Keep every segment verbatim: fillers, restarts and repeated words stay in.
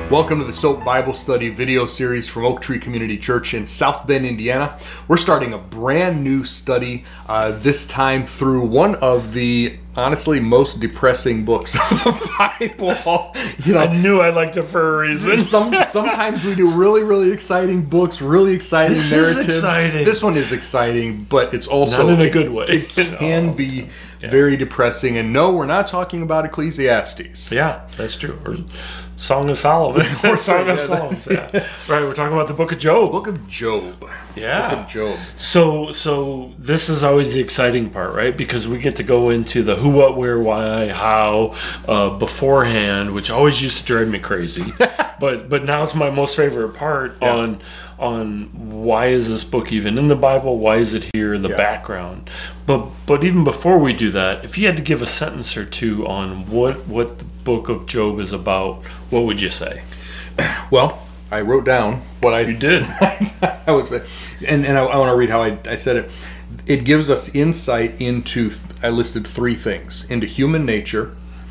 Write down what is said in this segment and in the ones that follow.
Welcome to the Soap Bible Study video series from Oak Tree Community Church in South Bend, Indiana. We're starting a brand new study, uh, this time through one of the, honestly, most depressing books of the Bible. You know, I knew I liked it for a reason. Some, sometimes we do really, really exciting books, really exciting this narratives. Is exciting. This one is exciting, but it's also... Not in a good way. It, it can be yeah. very depressing. And no, we're not talking about Ecclesiastes. Yeah, that's true. Or Song of Solomon. Or Song of Solomon. Yeah. Right, we're talking about the Book of Job. Book of Job. Yeah. Book of Job. So, so this is always the exciting part, right? Because we get to go into the who, what, where, why, how uh, beforehand, which always used to drive me crazy. but but now it's my most favorite part yeah. on on why is this book even in the Bible? Why is it here? The yeah. background. But but even before we do that, if you had to give a sentence or two on what what the Book of Job is about, what would you say? Well, I wrote down what I you did. I would say, and and I, I want to read how I, I said it. It gives us insight into. I listed three things: into human nature,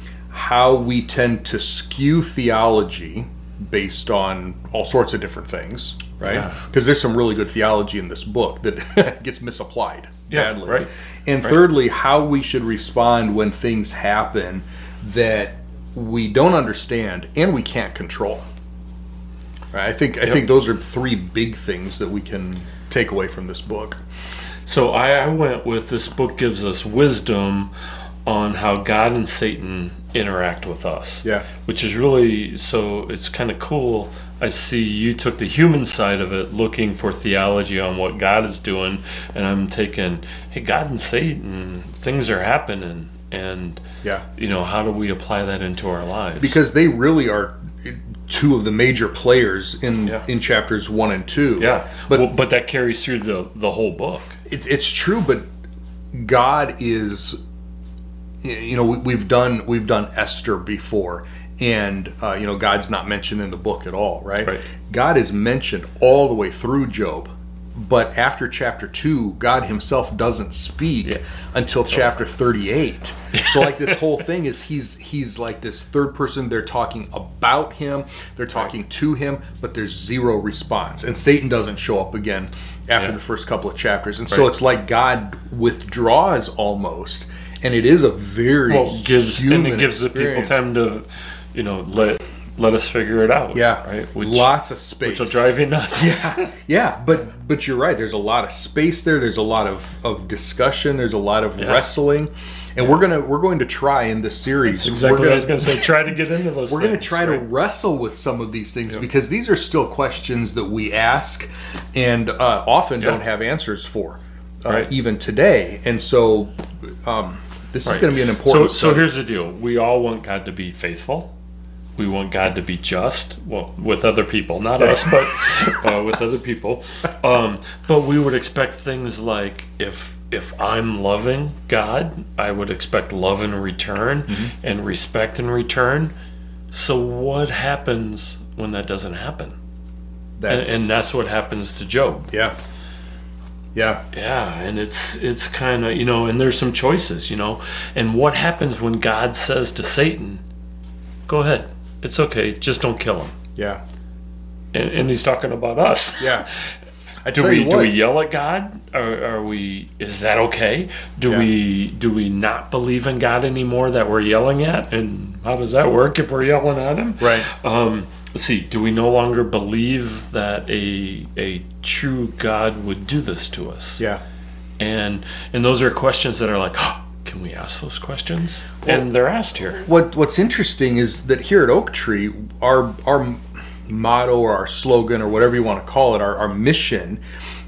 how we tend to skew theology based on all sorts of different things, right? Because yeah. there's some really good theology in this book that gets misapplied yeah, badly. Right. And right. thirdly, how we should respond when things happen that we don't understand and we can't control. Right? I think I yep. think those are three big things that we can take away from this book. So I, I went with this book gives us wisdom on how God and Satan interact with us. Yeah. Which is really, so it's kind of cool. I see you took the human side of it, looking for theology on what God is doing, and I'm taking, hey, God and Satan, things are happening, and yeah. you know, how do we apply that into our lives? Because they really are two of the major players in yeah. in chapters one and two. Yeah, but well, but that carries through the the whole book. It's it's true, but God is, you know, we, we've done we've done Esther before, and uh, you know, God's not mentioned in the book at all, right? Right. God is mentioned all the way through Job, but after chapter two, God Himself doesn't speak yeah. until totally. chapter thirty-eight. So like this whole thing is he's he's like this third person. They're talking about Him, they're talking right. to Him, but there's zero response, and Satan doesn't show up again after yeah. the first couple of chapters, and right. so it's like God withdraws almost. And it is a very well, gives human and it gives experience. the people time to, you know, let let us figure it out. Yeah, right. Which, lots of space, which will drive you nuts. Yeah, yeah. But but you're right. There's a lot of space there. There's a lot of, of discussion. There's a lot of yeah. wrestling, and yeah. we're gonna we're going to try in this series. That's exactly we're gonna, what I was going to say. Try to get into those. We're going to try right? to wrestle with some of these things yep. because these are still questions that we ask and uh, often yep. don't have answers for, uh, right. even today. And so. Um, This right. is going to be an important. So, so here's the deal: we all want God to be faithful. We want God to be just. Well, with other people, not us, but uh, with other people. Um, but we would expect things like if if I'm loving God, I would expect love in return mm-hmm. and respect in return. So what happens when that doesn't happen? That's, and, and that's what happens to Job. Yeah. Yeah. Yeah, and it's it's kind of, you know, and there's some choices, you know. And what happens when God says to Satan, go ahead, it's okay, just don't kill him. Yeah. And, and he's talking about us. Yeah. I do we do we yell at God? Or are we, is that okay? Do yeah. we do we not believe in God anymore that we're yelling at? And how does that work if we're yelling at him? Right. Um Let's see, do we no longer believe that a a true God would do this to us? Yeah. And and those are questions that are like, oh, can we ask those questions? Well, and they're asked here. What What's interesting is that here at Oak Tree, our our motto or our slogan or whatever you want to call it, our, our mission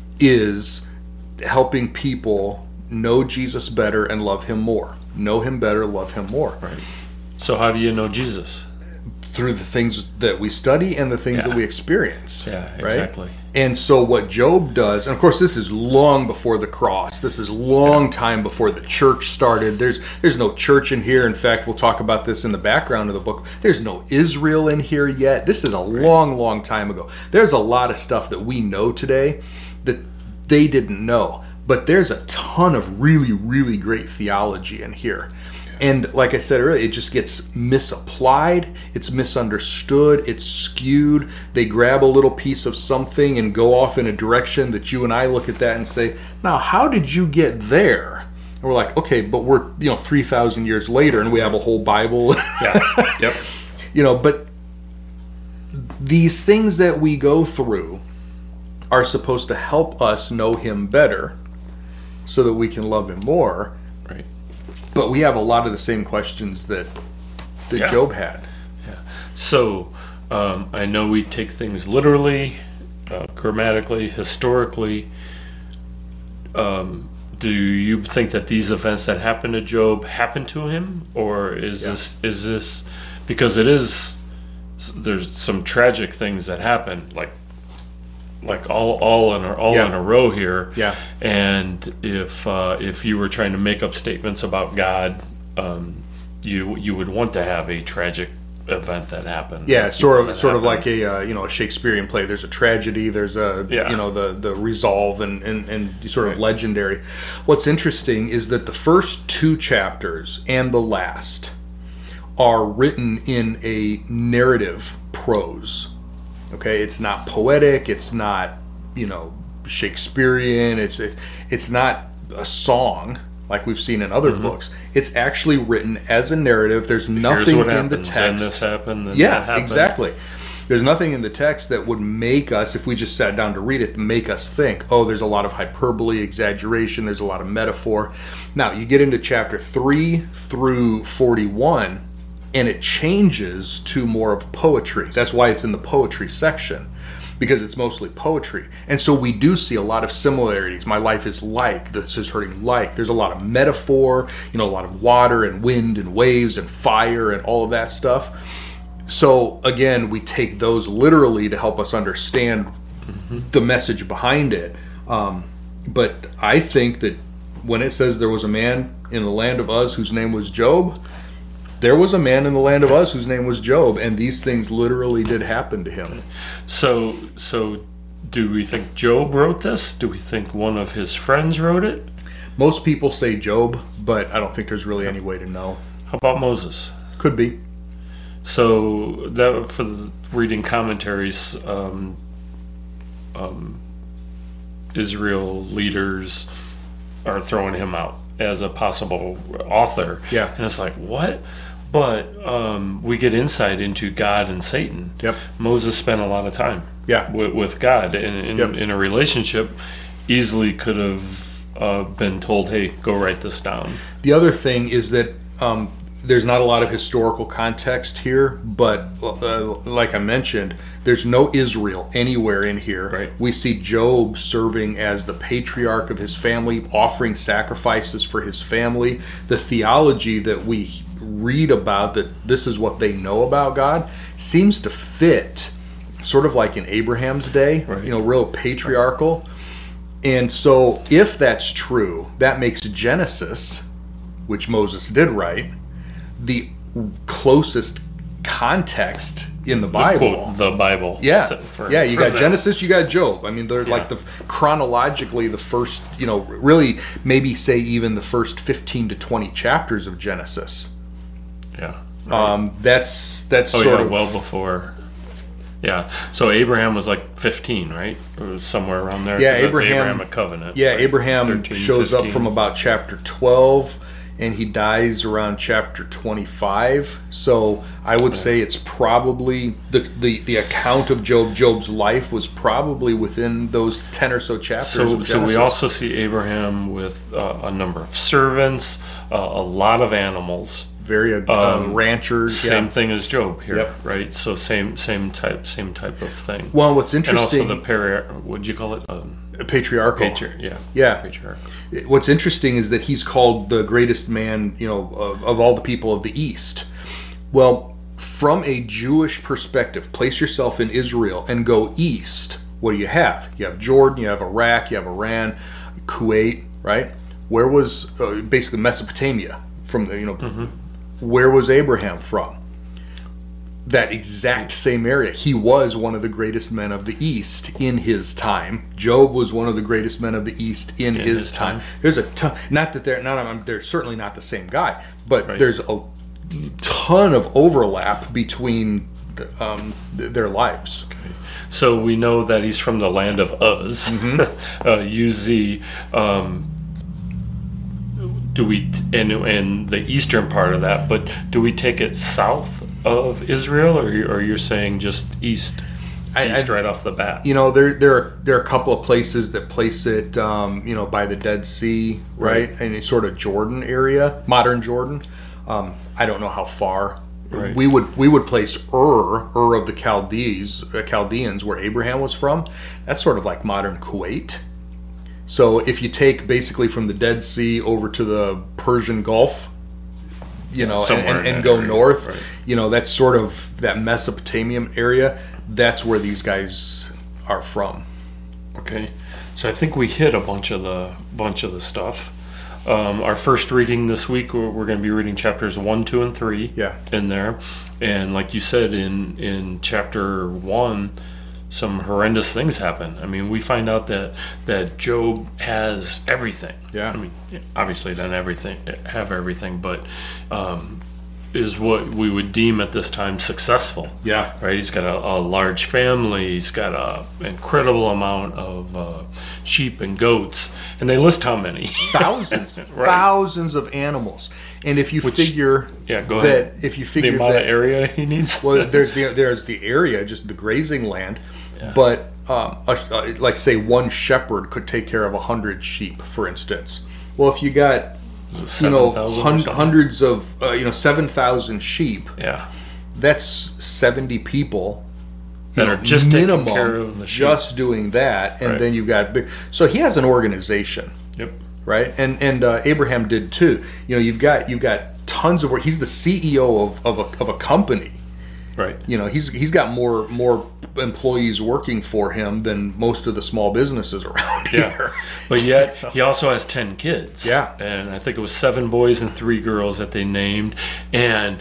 is helping people know Jesus better and love Him more. Know Him better, love Him more. Right. So how do you know Jesus? Through the things that we study and the things yeah. that we experience. Yeah, right? exactly. And so what Job does, and of course this is long before the cross. This is long yeah. time before the church started. There's there's no church in here. In fact, we'll talk about this in the background of the book. There's no Israel in here yet. This is a right. long, long time ago. There's a lot of stuff that we know today that they didn't know. But there's a ton of really, really great theology in here. And like I said earlier, it just gets misapplied, it's misunderstood, it's skewed. They grab a little piece of something and go off in a direction that you and I look at that and say, now, how did you get there? And we're like, okay, but we're, you know, three thousand years later and we have a whole Bible. Yeah. Yep. You know, but these things that we go through are supposed to help us know him better so that we can love him more. Right. But we have a lot of the same questions that that Yeah. Job had. Yeah. So um, I know we take things literally, uh, grammatically, historically. Um, do you think that these events that happened to Job happened to him, or is Yeah. this is this because it is? There's some tragic things that happen, like like all all in a, all Yeah. in a row here. Yeah. And if uh, if you were trying to make up statements about God, um, you you would want to have a tragic event that happened. Yeah, sort of, That sort of like happened. a uh, you know a Shakespearean play. There's a tragedy. There's a Yeah. you know the the resolve and and, and sort of legendary. What's interesting is that the first two chapters and the last are written in a narrative prose. Okay, it's not poetic. It's not you know Shakespearean. It's it, it's not a song like we've seen in other books. It's actually written as a narrative. There's Here's nothing what in happened. the Then text. this happened. Then Yeah, that happened. exactly. There's nothing in the text that would make us, if we just sat down to read it, make us think, oh, there's a lot of hyperbole, exaggeration, there's a lot of metaphor. Now, you get into chapter three through forty-one, and it changes to more of poetry. That's why it's in the poetry section, because it's mostly poetry. And so we do see a lot of similarities. My life is like, this is hurting like. There's a lot of metaphor, you know, a lot of water and wind and waves and fire and all of that stuff. So again, we take those literally to help us understand mm-hmm. the message behind it. Um, but I think that when it says there was a man in the land of Uz whose name was Job, there was a man in the land of Uz whose name was Job, and these things literally did happen to him. So, so do we think Job wrote this? Do we think one of his friends wrote it? Most people say Job, but I don't think there's really any way to know. How about Moses? Could be. So that for the reading commentaries, um, um, Israel leaders are throwing him out as a possible author. Yeah. And it's like, what? But um, we get insight into God and Satan. Yep. Moses spent a lot of time Yeah. with, with God in, in, Yep. in a relationship. Easily could have uh, been told, hey, go write this down. The other thing is that um, there's not a lot of historical context here, but uh, like I mentioned, there's no Israel anywhere in here. Right. We see Job serving as the patriarch of his family, offering sacrifices for his family. The theology that we read about, that this is what they know about God, seems to fit sort of like in Abraham's day, Right. you know, real patriarchal. And so if that's true, that makes Genesis, which Moses did write, the closest context in the Bible. The, quote, the Bible. Yeah, to- for- yeah. You for got them. Genesis, you got Job. I mean, they're Yeah. like the chronologically the first, you know, really maybe say even the first fifteen to twenty chapters of Genesis. Yeah. Um, that's that's Oh, sort yeah, of well before. Yeah. So Abraham was like fifteen, right? It was somewhere around there. Yeah, 'cause that's Abraham- Abrahamic covenant. yeah. right? Abraham thirteen, shows up fifteen. from about chapter twelve, and he dies around chapter twenty-five. So I would say it's probably the, the the account of Job, Job's life was probably within those ten or so chapters. So, of so we Genesis. also see Abraham with uh, a number of servants, uh, a lot of animals. very uh, um, ranchers. Same yeah. thing as Job here, Yep. right? So same same type same type of thing. Well, what's And interesting, also the peri- what'd you call it? Um, patriarchal. patri- yeah. Yeah. Patriarch. What's interesting is that he's called the greatest man, you know, of, of all the people of the East. Well, from a Jewish perspective, place yourself in Israel and go east. What do you have? You have Jordan, you have Iraq, you have Iran, Kuwait, right? Where was uh, basically Mesopotamia from the, you know, Mm-hmm. where was Abraham from? that exact same area. He was one of the greatest men of the East in his time. Job was one of the greatest men of the East in, in his, his time. time. There's a ton, not that they're not. They're certainly not the same guy, but right. there's a ton of overlap between the, um, their lives. Okay. So we know that he's from the land of Uz, mm-hmm. uh, U Z. Um, do we and and the eastern part of that? But do we take it south of Israel, or or you're saying just east, I, east I, right off the bat? You know, there there are, there are a couple of places that place it, um, you know, by the Dead Sea, right, right. and it's sort of Jordan area, modern Jordan. Um, I don't know how far. Right. We would we would place Ur, Ur of the Chaldees, uh, Chaldeans, where Abraham was from. That's sort of like modern Kuwait. So if you take basically from the Dead Sea over to the Persian Gulf, you know, and, and, and go area, north, right. you know, that's sort of that Mesopotamian area. That's where these guys are from. Okay, so I think we hit a bunch of the bunch of the stuff. Um, our first reading this week, we're, we're going to be reading chapters one, two, and three. Yeah. In there, and like you said, in in chapter one, some horrendous things happen. I mean, we find out that that Job has everything. Yeah. I mean, obviously, doesn't everything have everything, but um, is what we would deem at this time successful. Yeah. Right. He's got a, a large family. He's got a incredible amount of uh, sheep and goats, and they list how many. Thousands, right. thousands of animals. And if you Which, yeah, yeah, go that, ahead. if you figure the amount that, of area he needs. well, there's the there's the area, just the grazing land, yeah. but um, a, uh, like say one shepherd could take care of a hundred sheep, for instance. Well, if you got you know hun- hundreds of uh, you know seven thousand sheep, yeah, that's seventy people. That know, are just minimum, taking care of the sheep. Just doing that, and right. then you've got big. So he has an organization. Yep. Right, and and uh, Abraham did too. You know, you've got you've got tons of work. He's the C E O of, of a of a company. Right. You know, he's he's got more more employees working for him than most of the small businesses around yeah. here. But yet he also has ten kids. Yeah. And I think it was seven boys and three girls that they named, and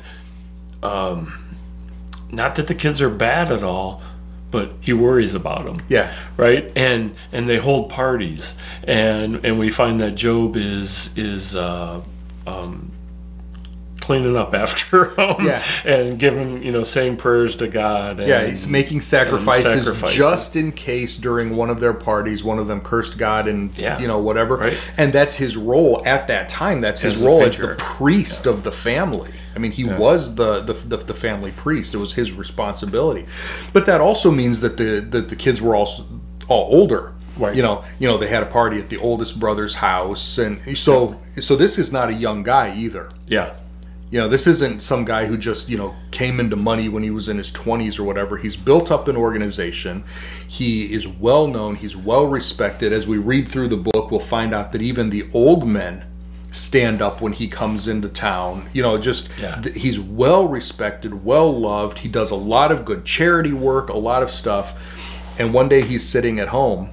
um, not that the kids are bad at all, but he worries about them. Yeah. Right? And and they hold parties, and and we find that Job is is uh, um, cleaning up after them, yeah. and giving, you know, saying prayers to God. And, yeah, he's making sacrifices, sacrifices just in case during one of their parties, one of them cursed God and, yeah. you know, whatever. Right. And that's his role at that time. That's his as role the as the priest yeah. of the family. I mean, he yeah. was the, the, the the family priest. It was his responsibility. But that also means that the that the kids were also all older. Right. You know, you know, they had a party at the oldest brother's house, and so yeah. so this is not a young guy either. Yeah. You know, this isn't some guy who just, you know, came into money when he was in his twenties or whatever. He's built up an organization. He is well known. He's well respected. As we read through the book, we'll find out that even the old men stand up when he comes into town. You know, just yeah. th- he's well respected, well loved. He does a lot of good charity work, a lot of stuff. And one day he's sitting at home,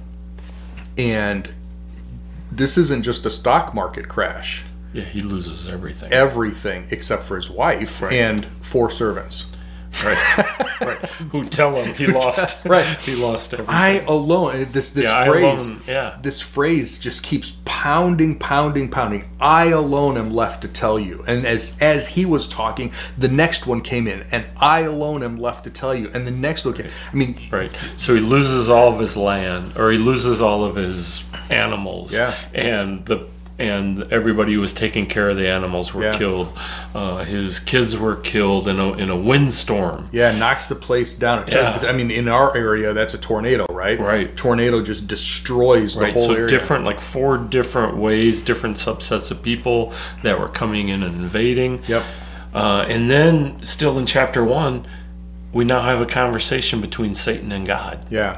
and this isn't just a stock market crash. Yeah, he loses everything. Everything except for his wife right. and four servants. Right. right. Who tell him he lost. right. He lost everything. I alone. This this yeah, phrase. I alone, yeah. This phrase just keeps pounding, pounding, pounding. I alone am left to tell you. And as as he was talking, the next one came in, and I alone am left to tell you. And the next one came. I mean. Right. So he loses all of his land, or he loses all of his animals. Yeah. And the. And everybody who was taking care of the animals were yeah. killed. Uh, his kids were killed in a in a windstorm. Yeah, knocks the place down. Yeah. I mean, in our area, that's a tornado, right? Right. Tornado just destroys right. the whole so area. So different, like four different ways, different subsets of people that were coming in and invading. Yep. Uh, and then, still in chapter one, we now have a conversation between Satan and God. Yeah.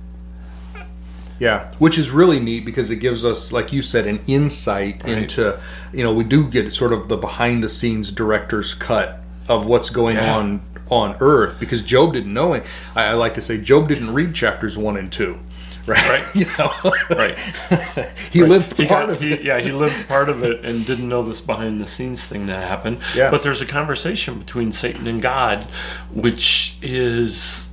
Yeah, which is really neat because it gives us, like you said, an insight right. into, you know, we do get sort of the behind the scenes director's cut of what's going yeah. on on Earth, because Job didn't know it. I, I like to say Job didn't read chapters one and two, right? Right. You know, Right. he Right. lived He part got- of he, it. Yeah, he lived part of it and didn't know this behind the scenes thing that happened. Yeah. But there's a conversation between Satan and God, which is,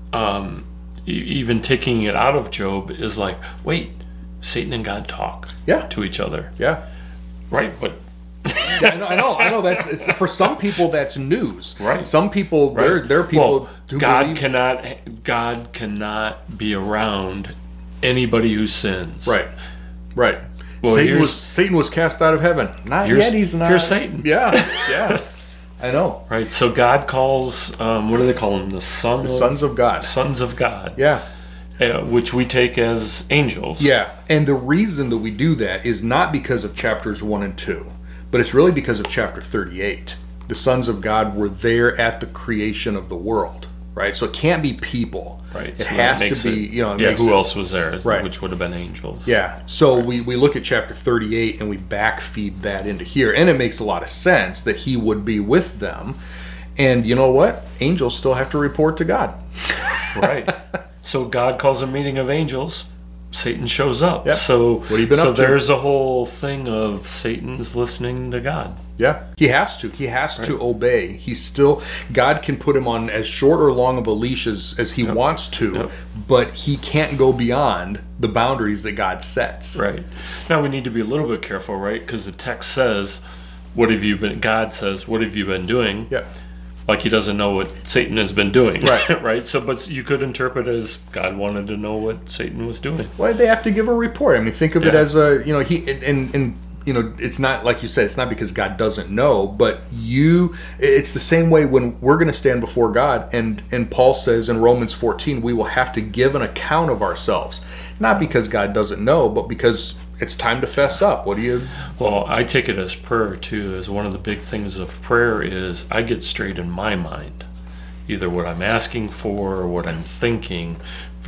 um, e- even taking it out of Job, is like, wait, Satan and God talk Yeah. to each other. Yeah. Right, but Yeah, I know, I know, I know. That's it's, for some people that's news. Right. Some people, there, there are people well, who God believe. cannot God cannot be around anybody who sins. Right. Right. Well, Satan here's- was Satan was cast out of heaven. Not Here's- yet. He's not. here's Satan. Yeah. Yeah. I know. Right. So God calls, um, what do they call them? The son The sons of God. sons of God. Yeah. Uh, which we take as angels. Yeah. And the reason that we do that is not because of chapters one and two, but it's really because of chapter thirty-eight. The sons of God were there at the creation of the world, right? So it can't be people. Right. It so that has makes to be, it- you know, it yeah, makes who it- else was there? Right. Which would have been angels. Yeah. So we, we look at chapter thirty-eight and we backfeed that into here. And it makes a lot of sense that he would be with them. And you know what? Angels still have to report to God. Right. So God calls a meeting of angels. Satan shows up. Yep. So What have you been so up to? there's a whole thing of Satan's listening to God. Yeah. He has to. He has to obey. He's still, God can put him on as short or long of a leash as, as he wants to, Yep. but he can't go beyond the boundaries that God sets. Right. Now we need to be a little bit careful, right? Because the text says, "What have you been?" God says, "What have you been doing?" Yeah. Like he doesn't know what Satan has been doing. Right. Right. So, but you could interpret it as God wanted to know what Satan was doing. Well, they have to give a report. I mean, think of it Yeah. as a, you know, he, and, and, and, you know, it's not, like you said, it's not because God doesn't know, but you, it's the same way when we're going to stand before God. And, and Paul says in Romans fourteen, we will have to give an account of ourselves. Not because God doesn't know, but because it's time to fess up. What do you, Well, I take it as prayer too. As one of the big things of prayer is I get straight in my mind, either what I'm asking for or what I'm thinking,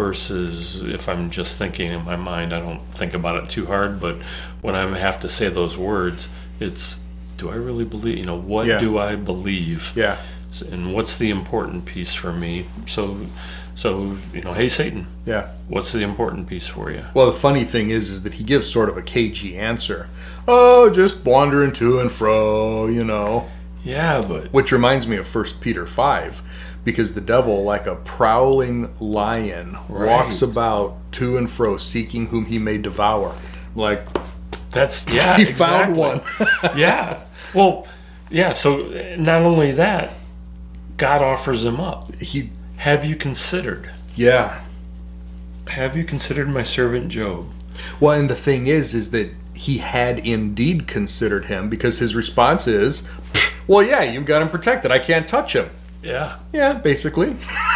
versus if I'm just thinking in my mind, I don't think about it too hard. But when I have to say those words, it's, do I really believe? You know, what Yeah. do I believe? yeah, And what's the important piece for me? So, so you know, hey Satan, yeah. what's the important piece for you? Well, the funny thing is, is that he gives sort of a cagey answer. Oh, just wandering to and fro, you know. Yeah, but Which reminds me of First Peter five, because the devil, like a prowling lion, Right. walks about to and fro, seeking whom he may devour. Like, that's yeah, he exactly. found one. Yeah. Well, yeah. So not only that, God offers him up. he, Have you considered? yeah. Have you considered my servant Job? Well, and the thing is, is that he had indeed considered him, because his response is, well, yeah, you've got him protected. I can't touch him. Yeah. Yeah, basically.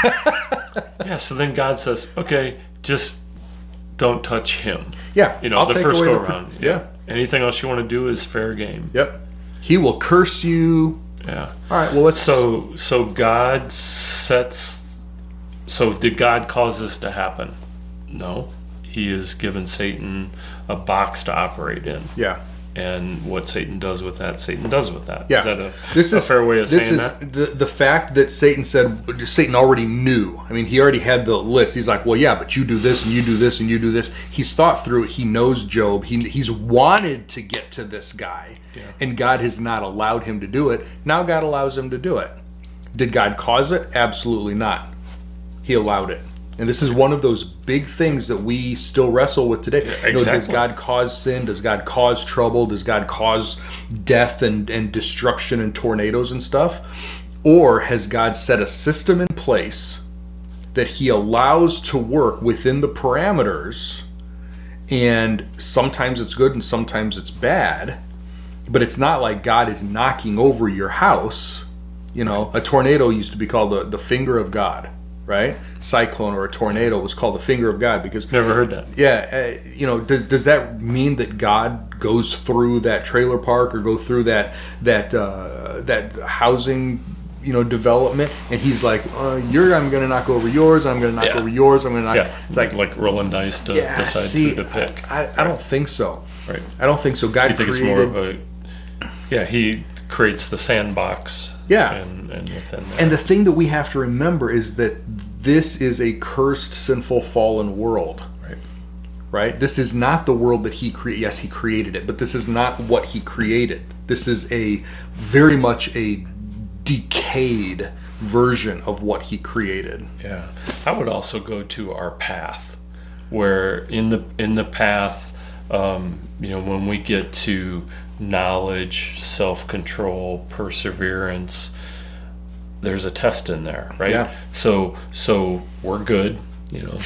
Yeah. So then God says, okay, just don't touch him. Yeah. You know, I'll the take first away go the pr- around. Yeah. Anything else you want to do is fair game. Yep. He will curse you. Yeah. All right, well, let's... So so God sets. So did God cause this to happen? No. He has given Satan a box to operate in, Yeah. and what Satan does with that, Satan does with that. Yeah. Is that a, This a is fair way of this saying is that? the the fact that Satan said Satan already knew. I mean, he already had the list. He's like, well, yeah, but you do this and you do this and you do this. He's thought through it. He knows Job. He he's wanted to get to this guy, Yeah. and God has not allowed him to do it. Now God allows him to do it. Did God cause it? Absolutely not. He allowed it. And this is one of those big things that we still wrestle with today. Yeah, You know, does exactly. God cause sin? Does God cause trouble? Does God cause death and, and destruction and tornadoes and stuff? Or has God set a system in place that he allows to work within the parameters, and sometimes it's good and sometimes it's bad, but it's not like God is knocking over your house. You know, a tornado used to be called the, the finger of God, right? Cyclone or a tornado was called the finger of God because, Never heard that. yeah, uh, you know, does does that mean that God goes through that trailer park or go through that that uh, that housing, you know, development, and he's like, uh, "You're, I'm going to knock over yours. I'm going to knock Yeah. over yours. I'm going to knock." Yeah, It's like, like rolling dice to yeah, decide see, who to pick. I, I don't think so. Right. I don't think so. God You think created, it's more of a, yeah, he creates the sandbox. Yeah. And, and within that. And the thing that we have to remember is that this is a cursed, sinful, fallen world. Right. right? This is not the world that he created. Yes, he created it, but this is not what he created. This is a very much a decayed version of what he created. Yeah. I would also go to our path, where in the in the path, um, you know, when we get to knowledge, self-control, perseverance, there's a test in there, right? Yeah. So so we're good, you know,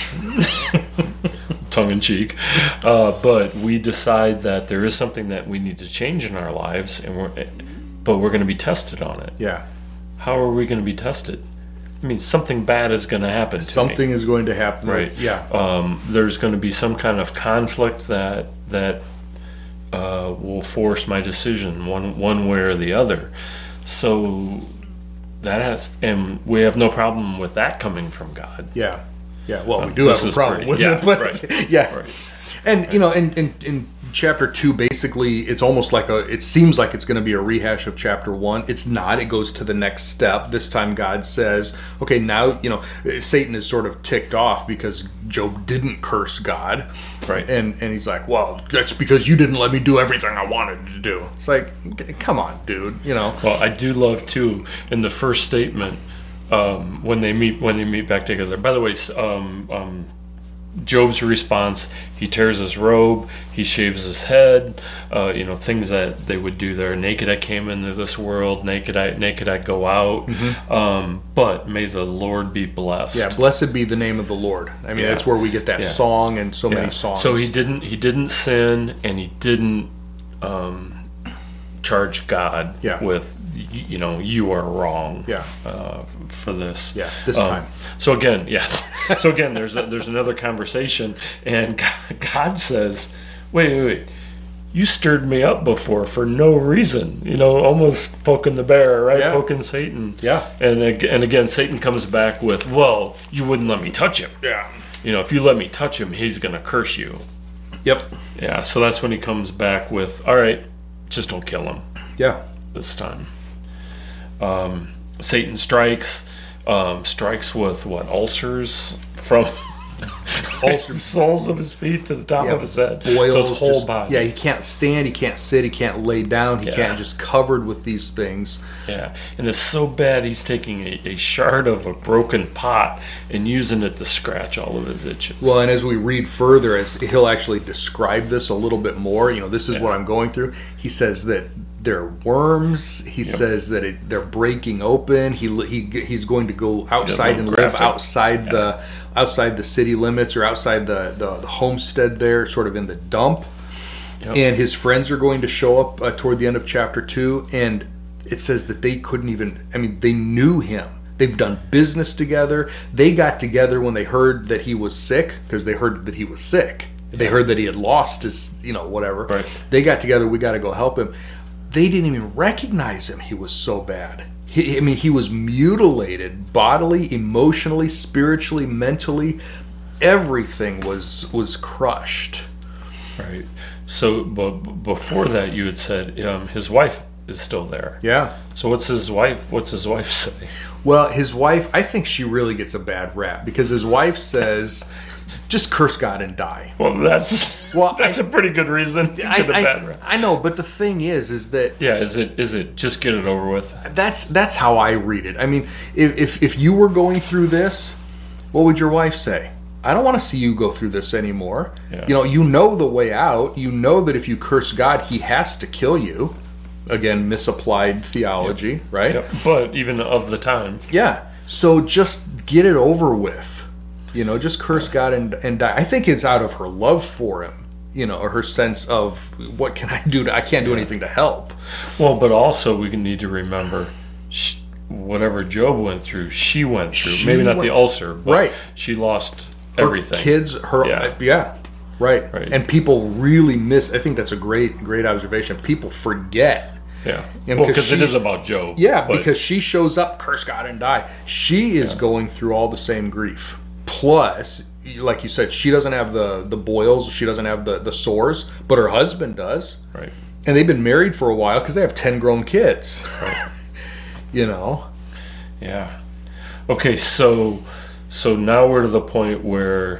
tongue in cheek, uh, but we decide that there is something that we need to change in our lives, and we're but we're going to be tested on it. Yeah. How are we going to be tested? I mean, something bad is going to happen to Something me. is going to happen. Right. That's- Yeah. Um, there's going to be some kind of conflict that that uh, will force my decision one one way or the other. So that has, and we have no problem with that coming from God. Yeah. Yeah. Well, we Um, do this have a is problem pretty- with yeah, it, but right. yeah. Right. And you know, in, in in chapter two, basically, it's almost like a. It seems like it's going to be a rehash of chapter one. It's not. It goes to the next step. This time, God says, "Okay, now you know Satan is sort of ticked off because Job didn't curse God, Right. And and he's like, well, that's because you didn't let me do everything I wanted to do. It's like, come on, dude. You know. Well, I do love too in the first statement um, when they meet when they meet back together. By the way, um, um, Job's response: he tears his robe, he shaves his head. Uh, you know, things that they would do there. Naked I came into this world. Naked I naked I go out. Mm-hmm. Um, but may the Lord be blessed. Yeah, blessed be the name of the Lord. I mean, Yeah. that's where we get that Yeah. song and so Yeah. many songs. So he didn't he didn't sin, and he didn't um, charge God Yeah. with y- you know you are wrong. Yeah. Uh, for this. Yeah, this Um, time. So again, yeah. So again, there's a, there's another conversation, and God says, "Wait, wait, wait. You stirred me up before for no reason. You know, almost poking the bear, right? Yeah. Poking Satan. Yeah. And ag- and again, Satan comes back with, "Well, you wouldn't let me touch him. Yeah. You know, if you let me touch him, he's going to curse you." Yep. Yeah. So that's when he comes back with, "All right, just don't kill him Yeah. this time." Um, Satan strikes, um, strikes with what, ulcers from Ulcers. soles of his feet to the top Yeah, of his head, boils, so his whole just- body. Yeah, he can't stand, he can't sit, he can't lay down, he Yeah. can't, just covered with these things. Yeah, and it's so bad he's taking a, a shard of a broken pot and using it to scratch all of his itches. Well, and as we read further, as he'll actually describe this a little bit more, you know, this is Yeah. what I'm going through. He says that they're worms. He says that it, they're breaking open. He he he's going to go outside Yeah, and graphic. live outside the outside the city limits or outside the, the, the homestead there, sort of in the dump. Yep. And his friends are going to show up uh, toward the end of chapter two, and it says that they couldn't even. I mean, they knew him. They've done business together. They got together when they heard that he was sick, because they heard that he was sick. They Yeah. heard that he had lost his, you know, whatever. Right. They got together. We got to go help him. They didn't even recognize him. He was so bad. He, I mean, he was mutilated bodily, emotionally, spiritually, mentally. Everything was was crushed. Right. So, but before that, you had said um, his wife is still there. Yeah. So what's his wife? What's his wife say? Well, his wife, I think she really gets a bad rap because his wife says, "Just curse God and die." Well, that's Well, that's I- a pretty good reason to I, get a bad I, rap. I know, but the thing is, is that Yeah. Is it? Is it? Just get it over with. that's that's how I read it. I mean, if if, if you were going through this, what would your wife say? I don't want to see you go through this anymore. Yeah. You know, you know the way out. You know that if you curse God, He has to kill you. Again, misapplied theology, right? Yep. But even of the time. Yeah. So just get it over with. You know, just curse God and, and die. I think it's out of her love for him, you know, or her sense of what can I do? To, I can't do anything to help. Well, but also we can need to remember, sh whatever Job went through, she went through. She Maybe not went- the ulcer, but Right. she lost Her everything. kids, her, Yeah. yeah. Right. Right. And people really miss, I think that's a great, great observation. People forget. Yeah. Yeah, well, because because it she- is about Job. Yeah, but- because she shows up, curse God and die. She is going through all the same grief. Plus, like you said, she doesn't have the, the boils, she doesn't have the, the sores, but her husband does. Right. And they've been married for a while because they have ten grown kids. Right. You know? Yeah. Okay, so so now we're to the point where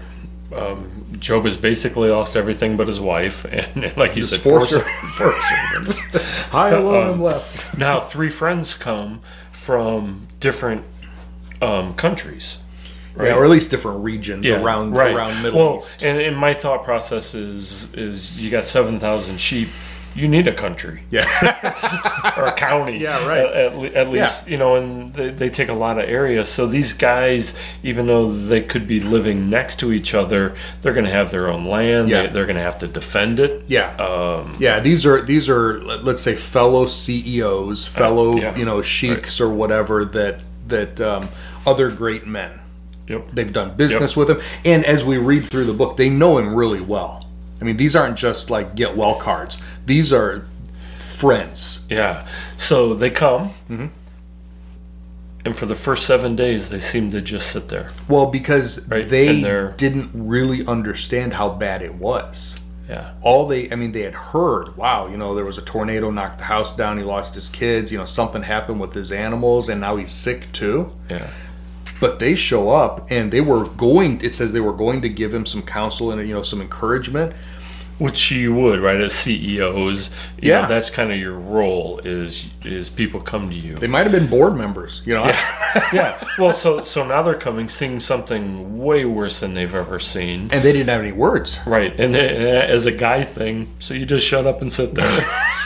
um, Job has basically lost everything but his wife, and like you His said, four four servants. four servants. I alone Um, am left. Now, three friends come from different um, countries. Right? Yeah, or at least different regions around right. around Middle well, East. And, and my thought process is is you got seven thousand sheep, you need a country. Yeah. Or a county. Yeah, right. At, at, le- at least, Yeah. you know, and they, they take a lot of areas. So these guys, even though they could be living next to each other, they're going to have their own land. Yeah. They, they're going to have to defend it. Yeah. Um, Yeah, these are these are let- let's say fellow C E Os, fellow yeah. you know sheiks or whatever that that um, other great men. Yep. They've done business with him, and as we read through the book, they know him really well. I mean, these aren't just like get well cards; these are friends. Yeah. So they come, Mm-hmm. and for the first seven days, they seem to just sit there. Well, because Right, they and they're- didn't really understand how bad it was. Yeah. All they, I mean, they had heard, wow, you know, there was a tornado, knocked the house down, he lost his kids, you know, something happened with his animals, and now he's sick too. Yeah. But they show up, and they were going, it says they were going to give him some counsel and, you know, some encouragement. Which you would, right? As C E Os, you Yeah. know, that's kind of your role. Is is people come to you? They might have been board members, you know. Yeah. Well, so so now they're coming, seeing something way worse than they've ever seen. And they didn't have any words. Right, and, and as a guy thing, so you just shut up and sit there.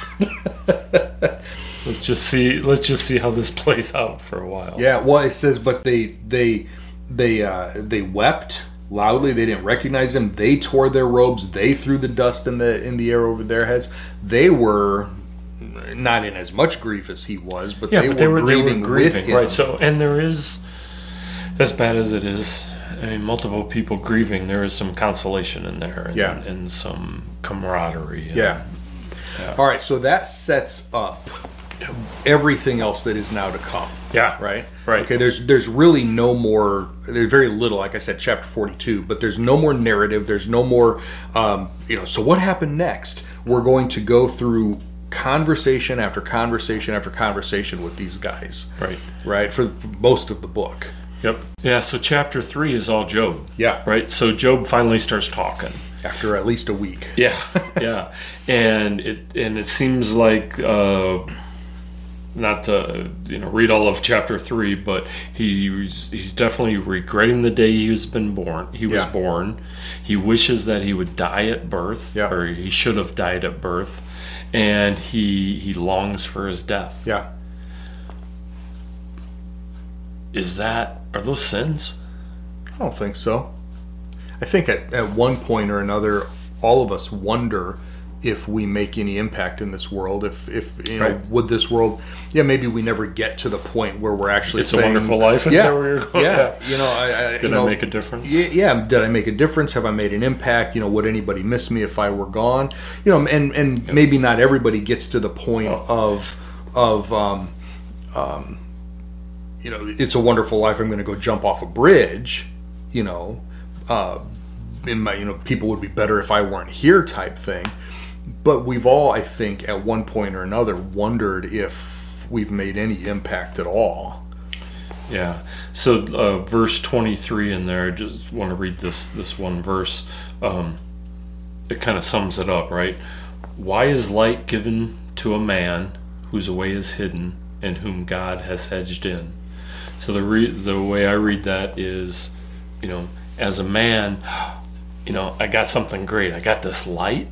let's just see. Let's just see how this plays out for a while. Yeah, well, it says, but they they they uh, they wept loudly. They didn't recognize him. They tore their robes. They threw the dust in the in the air over their heads. They were not in as much grief as he was, but, Yeah, they, but were they were grieving they were grieving, with him. right? So, and there is, as bad as it is, I mean, multiple people grieving. There is some consolation in there, and, Yeah. and some camaraderie. And, Yeah. Yeah. All right, so that sets up everything else that is now to come. Yeah. Right. Right. Okay. There's there's really no more. There's very little. Like I said, chapter forty-two. But there's no more narrative. There's no more. Um, you know. So what happened next? We're going to go through conversation after conversation after conversation with these guys. Right. Right. For most of the book. Yep. Yeah. So chapter three is all Job. Yeah. Right. So Job finally starts talking. After at least a week. Yeah. Yeah. And it and it seems like. Uh, Not to you know read all of chapter three, but he's he's definitely regretting the day he was been born. He was Yeah. born. He wishes that he would die at birth, Yeah. or he should have died at birth, and he he longs for his death. Yeah. Is that are those sins? I don't think so. I think at, at one point or another, all of us wonder if we make any impact in this world. If, if you know, Right. would this world, yeah, maybe we never get to the point where we're actually It's a saying, Wonderful Life? Is Yeah, that where you're going? yeah, Yeah. you know, I, I, Did you I know, make a difference? Yeah, yeah, did I make a difference? Have I made an impact? You know, would anybody miss me if I were gone? You know, and and maybe not everybody gets to the point Oh. of of um, um, you know, It's a Wonderful Life. I'm going to go jump off a bridge. You know, uh, in my you know, people would be better if I weren't here type thing. But we've all, I think, at one point or another, wondered if we've made any impact at all. Yeah. So uh, verse twenty-three in there, I just want to read this this one verse. Um, it kind of sums it up, right? Why is light given to a man whose way is hidden and whom God has hedged in? So the re- the way I read that is, you know, as a man, you know, I got something great. I got this light,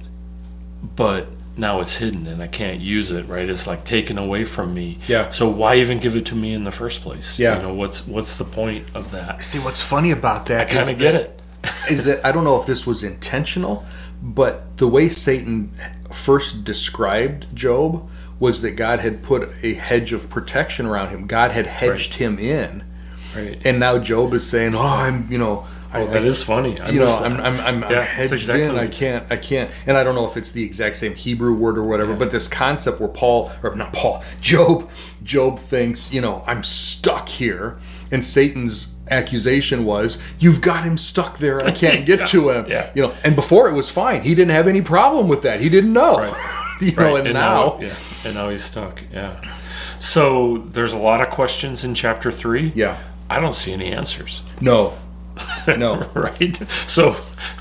but now it's hidden and I can't use it, right? It's like taken away from me. Yeah. So why even give it to me in the first place? Yeah. You know, what's what's the point of that? See, what's funny about that I kind is of get that- it. is that I don't know if this was intentional, but the way Satan first described Job was that God had put a hedge of protection around him. God had hedged Right. him in. Right. And now Job is saying, "Oh, I'm, you know, I, Oh, that is funny. I you know, missed I'm, that. I'm, I'm, I'm Yeah, hedged that's exactly in. what I it's- can't, I can't." And I don't know if it's the exact same Hebrew word or whatever, but this concept where Paul, or not Paul, Job, Job thinks, you know, I'm stuck here, and Satan's accusation was, "You've got him stuck there. I can't get Yeah, to him." yeah. You know, and before it was fine. He didn't have any problem with that. He didn't know. Right. you know, Right. and, now, yeah, and now he's stuck. Yeah. So there's a lot of questions in chapter three. yeah, I don't see any answers. no, No. Right? So,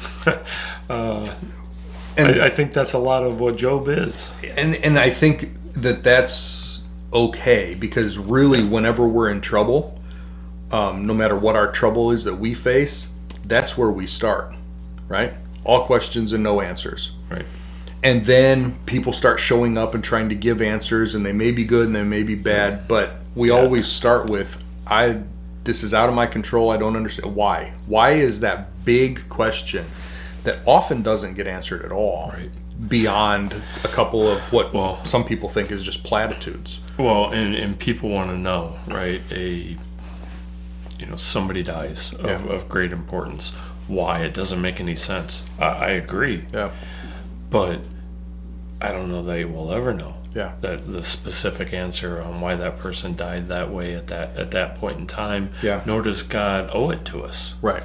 uh, And I, I think that's a lot of what Job is. and and I think that that's okay, because really, whenever we're in trouble, um, no matter what our trouble is that we face, that's where we start, right? All questions and no answers. Right. And then people start showing up and trying to give answers, and they may be good and they may be bad, but we Yeah. always start with, I this is out of my control. I don't understand why. Why is that big question that often doesn't get answered at all, Right. beyond a couple of what Well- some people think is just platitudes. Well, and, and people want to know, right? A, you know, somebody dies of, Yeah. of great importance. Why? It doesn't make any sense. I, I agree. Yeah. But I don't know that we'll ever know Yeah. that the specific answer on why that person died that way at that at that point in time. Yeah. Nor does God owe it to us. Right.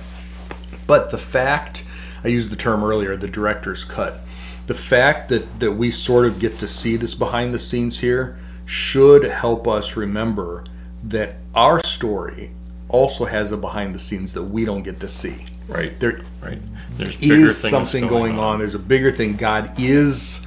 But the fact, I used the term earlier, the director's cut. The fact that, that we sort of get to see this behind the scenes here should help us remember that our story also has a behind the scenes that we don't get to see. Right. There Right. There's bigger is things something going on. There's a bigger thing. God is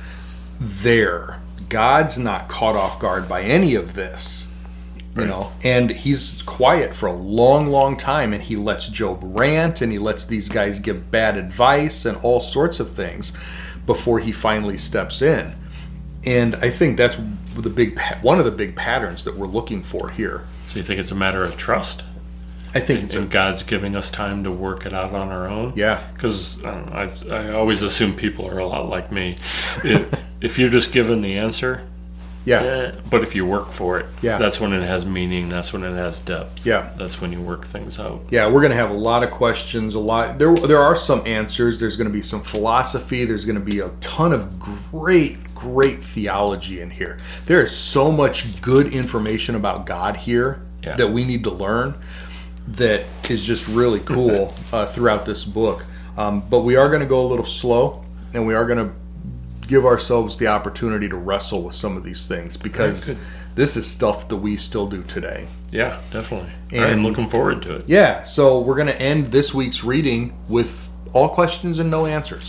there. God's not caught off guard by any of this. You Right. know, and he's quiet for a long, long time, and he lets Job rant, and he lets these guys give bad advice and all sorts of things before he finally steps in. And I think that's the big, pa- one of the big patterns that we're looking for here. So you think it's a matter of trust? I think it's a, And God's giving us time to work it out on our own? yeah, Because I, I always assume people are a lot like me. If, if you're just given the answer, yeah, eh, but if you work for it, Yeah. that's when it has meaning. That's when it has depth. Yeah. That's when you work things out. yeah. We're going to have a lot of questions. A lot. There, there are some answers. There's going to be some philosophy. There's going to be a ton of great, great theology in here. There is so much good information about God here Yeah. that we need to learn. That is just really cool uh, throughout this book. Um, but we are going to go a little slow, and we are going to give ourselves the opportunity to wrestle with some of these things, because Very good. this is stuff that we still do today. Yeah, definitely. And- I'm looking forward to it. Yeah, so we're going to end this week's reading with all questions and no answers.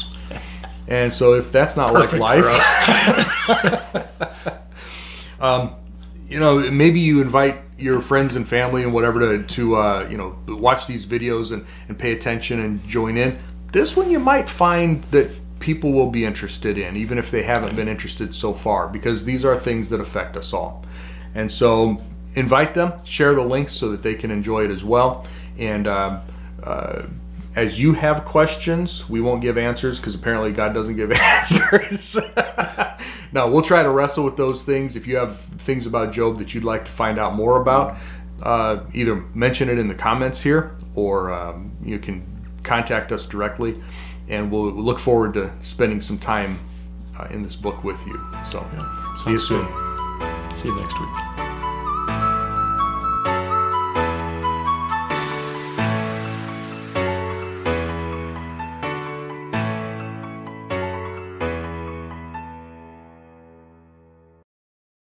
And so if that's not Perfect like for life, um, you know, maybe you invite your friends and family and whatever to, to uh, you know, watch these videos and, and pay attention and join in. This one you might find that people will be interested in, even if they haven't been interested so far, because these are things that affect us all. And so invite them, share the links so that they can enjoy it as well. And um, uh, as you have questions, we won't give answers, because apparently God doesn't give answers. No, we'll try to wrestle with those things. If you have things about Job that you'd like to find out more about, uh, either mention it in the comments here, or um, you can contact us directly, and we'll look forward to spending some time uh, in this book with you. So, see you Sounds soon. good. See you next week.